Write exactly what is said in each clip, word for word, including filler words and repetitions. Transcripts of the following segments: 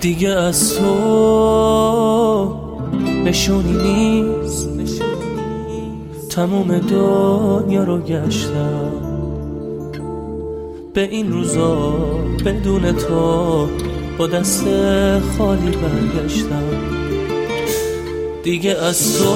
دیگه از تو نشونی نیست، تموم دنیا رو گشتم، به این روزا بدون تو با دست خالی برگشتم. دیگه از تو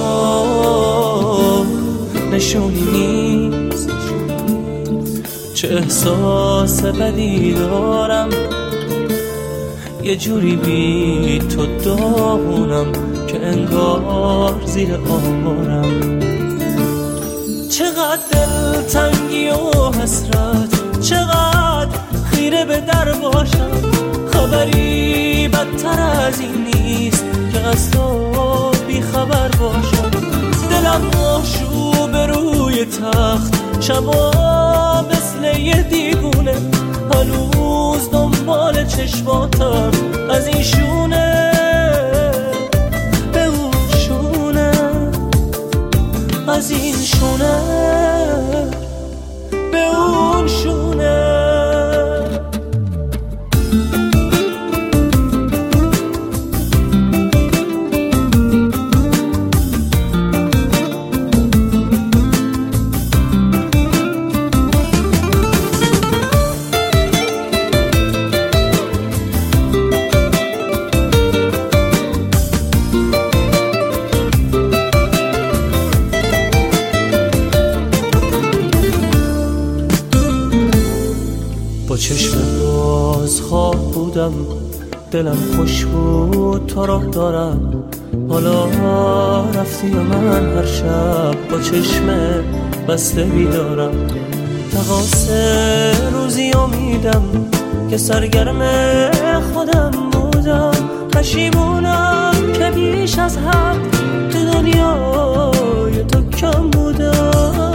نشونی نیست، چه احساس بدی دارم، یه جوری بی تو داغونم که انگار زیر آوارم. چقدر دلتنگی و حسرت، چقدر خیره به در باشم، خبری بدتر از این نیست که از تو بی خبر باشم. دلم آشوب روی تخت، شبا مثل یه دیوونه، هنوز دنبال چشماتم، از این شونه به اون شونه، از این شونه به اون شونه. با چشم باز خواب بودم، دلم خوش بود تو را دارم، حالا رفتی و من هر شب با چشم بسته بیدارم. تقاصر روزی امیدم که سرگرم خودم بودم، پشیمونم که بیش از حد تو دنیای تو کم بودم.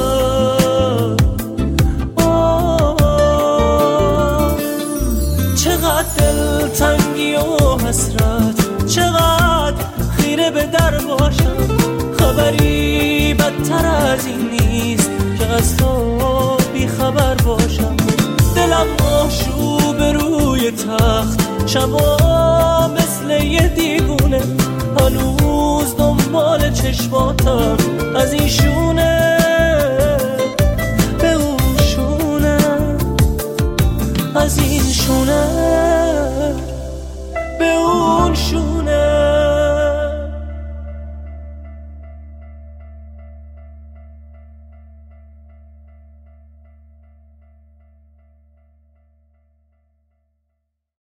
چقدر دلتنگی و حسرت، چقدر خیره به در باشم، خبری بدتر از این نیست که از تو بی خبر باشم. دلم آشوب روی تخت، شبا مثل یه دیوونه، هنوز دنبال چشماتم، از این شونه به اون شونه، از این شونه